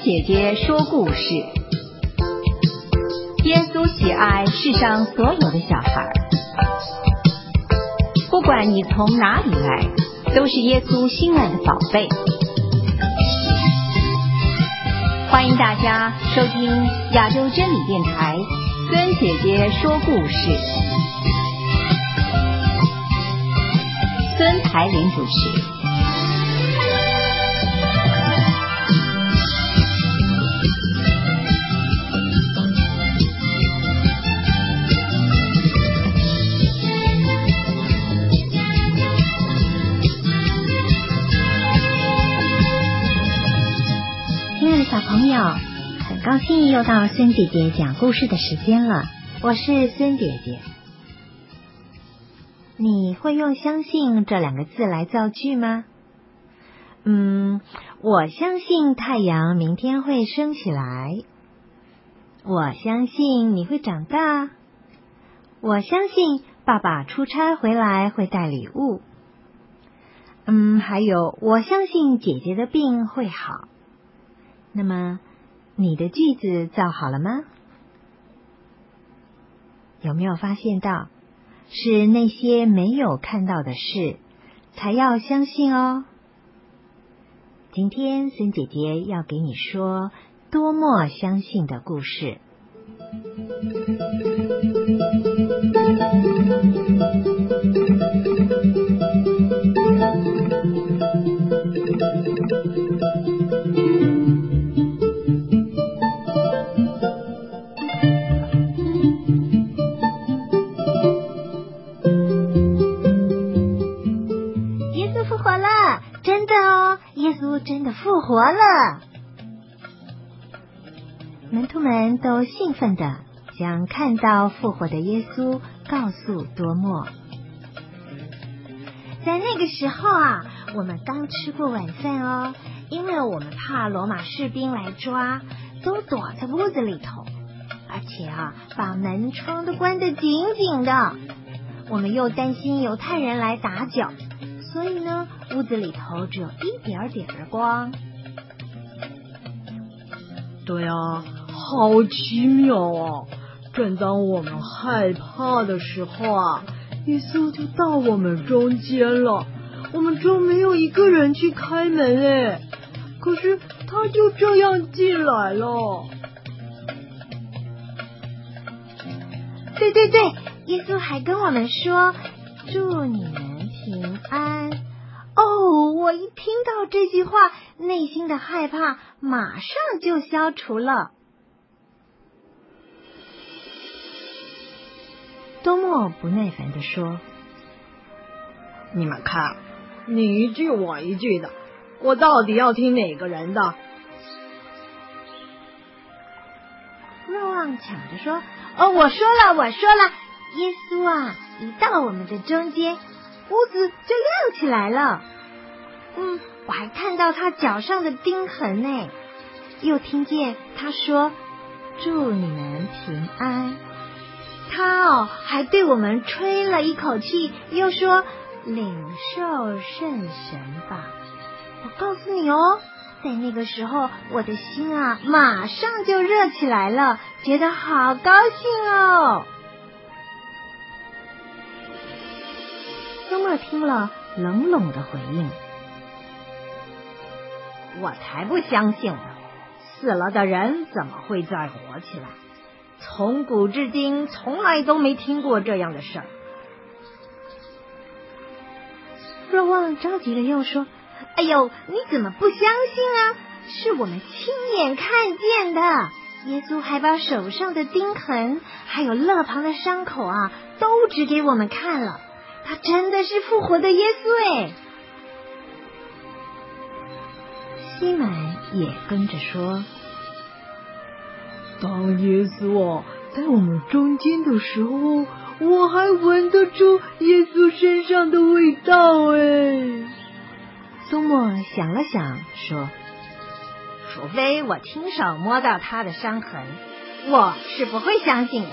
姐姐说故事。耶稣喜爱世上所有的小孩，不管你从哪里来，都是耶稣心爱的宝贝。欢迎大家收听亚洲真理电台孙姐姐说故事，孙台莲主持。 小朋友，很高兴又到孙姐姐讲故事的时间了。我是孙姐姐。你会用相信这两个字来造句吗？我相信太阳明天会升起来。我相信你会长大。我相信爸爸出差回来会带礼物。还有，我相信姐姐的病会好。那么，你的句子造好了吗？有没有发现到，是那些没有看到的事，才要相信哦。今天孙姐姐要给你说多么相信的故事。真的复活了！门徒们都兴奋地将看到复活的耶稣告诉多默。在那个时候我们刚吃过晚饭哦，因为我们怕罗马士兵来抓，都躲在屋子里头，而且把门窗都关得紧紧的。我们又担心犹太人来打搅，所以呢，屋子里头只有一点点的光。 对好奇妙正当我们害怕的时候耶稣就到我们中间了。我们中没有一个人去开门可是他就这样进来了。 对，耶稣还跟我们说，祝你们平安。我一听到这句话，内心的害怕马上就消除了。多默不耐烦地说， 你们看，你一句我一句的，我到底要听哪个人的？ 若望抢着说，我说了，耶稣一到我们的中间，屋子就亮起来了。我还看到他脚上的钉痕呢，又听见他说祝你们平安。他还对我们吹了一口气，又说领受圣神吧。我告诉你在那个时候我的心马上就热起来了，觉得好高兴多默听了冷冷的回应， 我才不相信呢！死了的人怎么会再活起来？从古至今从来都没听过这样的事儿。 若望着急了又说，你怎么不相信是我们亲眼看见的，耶稣还把手上的钉痕还有肋旁的伤口都指给我们看了，他真的是复活的耶稣西满也跟着说， 当耶稣在我们中间的时候，我还闻得出耶稣身上的味道多默想了想说， 除非我亲手摸到他的伤痕，我是不会相信的。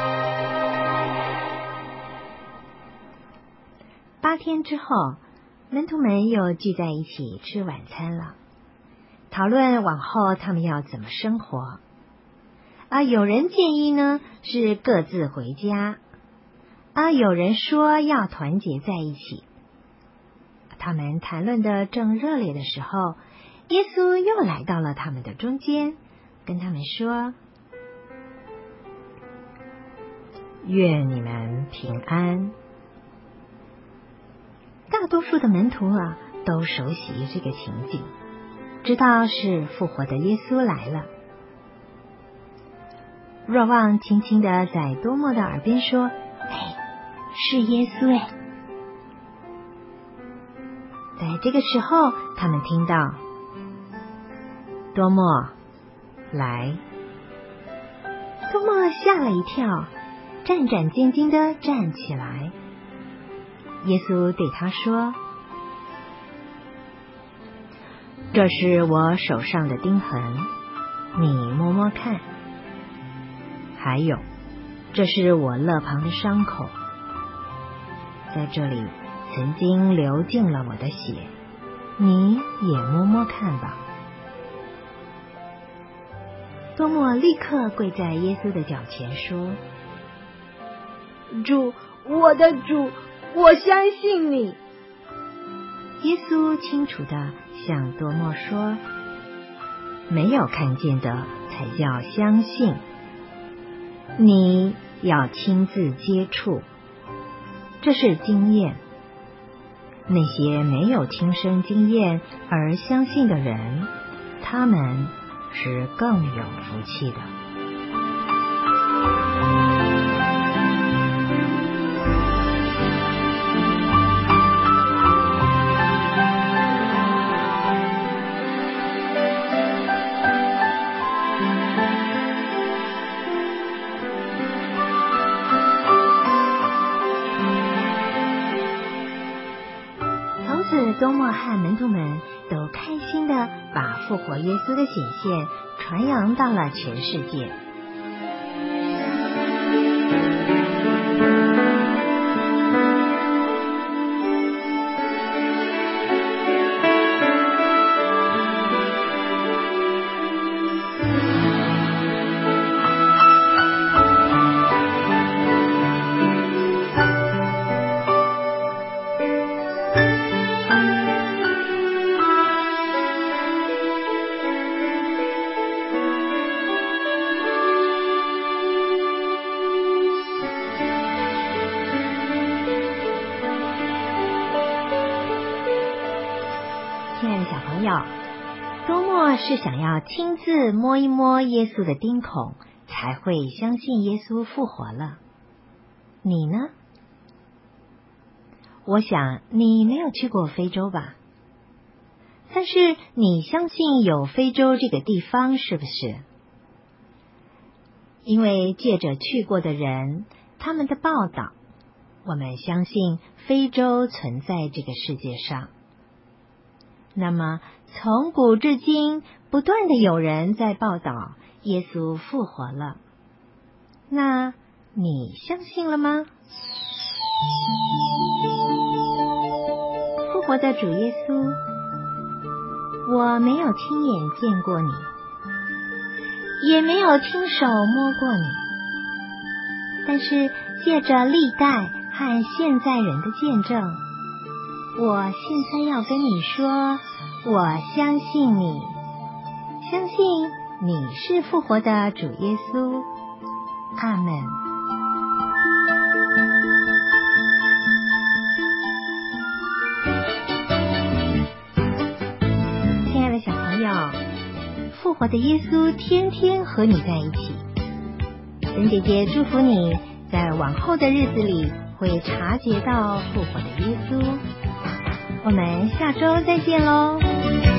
8天之后， 门徒们又聚在一起吃晚餐了，讨论往后他们要怎么生活。有人建议呢是各自回家，有人说要团结在一起。他们谈论的正热烈的时候，耶稣又来到了他们的中间，跟他们说：愿你们平安。大多数的门徒都熟悉这个情景，知道是复活的耶稣来了。若望轻轻地在多默的耳边说：是耶稣哎。在这个时候，他们听到：多默，来。多默吓了一跳，战战兢兢地站起来。耶稣对他说：这是我手上的钉痕，你摸摸看。还有，这是我肋旁的伤口，在这里曾经流进了我的血，你也摸摸看吧。多默立刻跪在耶稣的脚前说： 主，我的主，我相信你。 耶稣清楚地向多默说：没有看见的才叫相信，你要亲自接触，这是经验。那些没有亲身经验而相信的人，他们是更有福气的。多默和门徒们都开心地把复活耶稣的显现传扬到了全世界。多默是想要亲自摸一摸耶稣的钉孔，才会相信耶稣复活了。你呢？我想你没有去过非洲吧？但是你相信有非洲这个地方，是不是？因为借着去过的人，他们的报道，我们相信非洲存在这个世界上。那么从古至今，不断的有人在报道耶稣复活了，那你相信了吗？复活的主耶稣，我没有亲眼见过你，也没有亲手摸过你，但是借着历代和现在人的见证，我现在要跟你说，我相信你，相信你是复活的主耶稣。阿们。亲爱的小朋友，复活的耶稣天天和你在一起。神姐姐祝福你在往后的日子里会察觉到复活的耶稣。我们下周再见喽。